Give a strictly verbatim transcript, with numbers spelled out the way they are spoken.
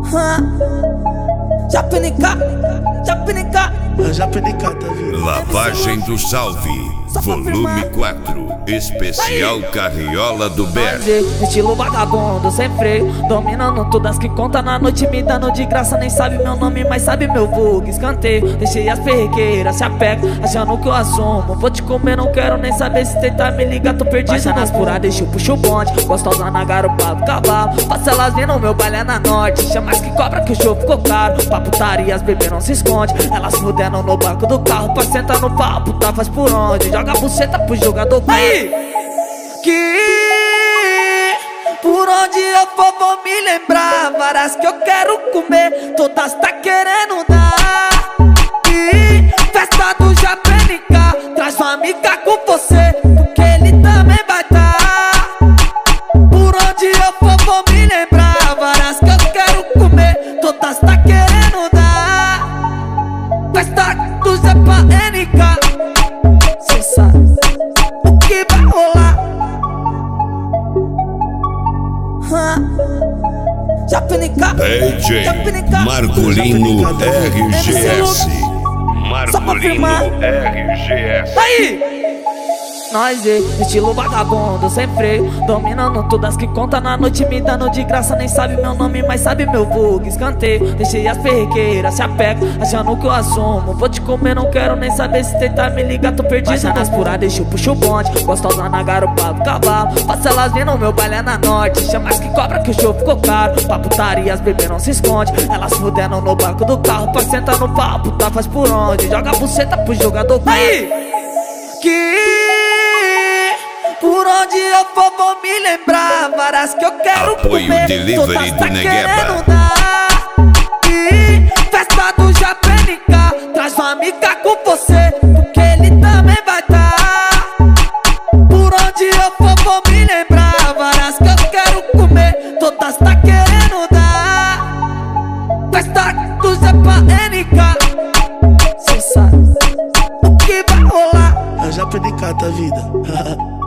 Japinica, Japinica, Japinica da vida. Lavagem do Salve, volume quatro, especial Carriola do Ber. Estilo vagabundo, sem freio, dominando todas que conta na noite, me dando de graça. Nem sabe meu nome, mas sabe meu vulgo. Escanteio, deixei as perrequeiras, se apega, achando que eu assumo. Vou te comer, não quero nem saber, se tentar me ligar, tô perdido. Baixa nas puradas, deixa eu puxo o bonde, gostosa na garupa do cavalo. Passa elas vindo, meu baile é na norte, chama as que cobra que o show ficou caro. Pra putaria as bebê não se esconde, elas fudendo no banco do carro. Pra sentar no papo, tá faz por onde, joga a buceta pro jogador. Aí, que por onde eu for vou me lembrar, várias que eu quero comer, todas tá querendo dar. E festa do Japinica, traz sua amiga com você, porque ele também vai tá. Por onde eu for vou me lembrar, várias que eu quero comer, todas tá querendo dar. Festa do Japinica, cê sabe o que vai rolar. Japinica, D J Japinica, Marcolino R G S. Só pra firmar. Marcolino R G S. Aí! Nós e estilo vagabundo, sem freio, dominando todas que conta na noite, me dando de graça. Nem sabe meu nome, mas sabe meu vulgo. Escanteio, deixei as perrequeiras, se apega, achando que eu assumo. Vou te comer, não quero nem saber, se tentar me ligar, tô perdido. Baixa nas puradas, deixa eu puxo o bonde, gostosa na garupa do cavalo. Passa elas vindo, meu baile é na norte, chama as que cobra que o show ficou caro. Pra putaria as bebê não se esconde, elas fudendo no banco do carro. Pra sentar no papo, tá faz por onde, joga a buceta pro jogador. Aí, que por onde eu for vou me lembrar, várias que eu quero Apoio comer, delivery todas do tá Negueba. querendo dar. E festa do Japinica, traz sua amiga com você, porque ele também vai tá. Por onde eu for vou me lembrar, várias que eu quero comer, todas tá querendo dar. Festa do Japinica, cê sabe o que vai rolar. Japinica da vida.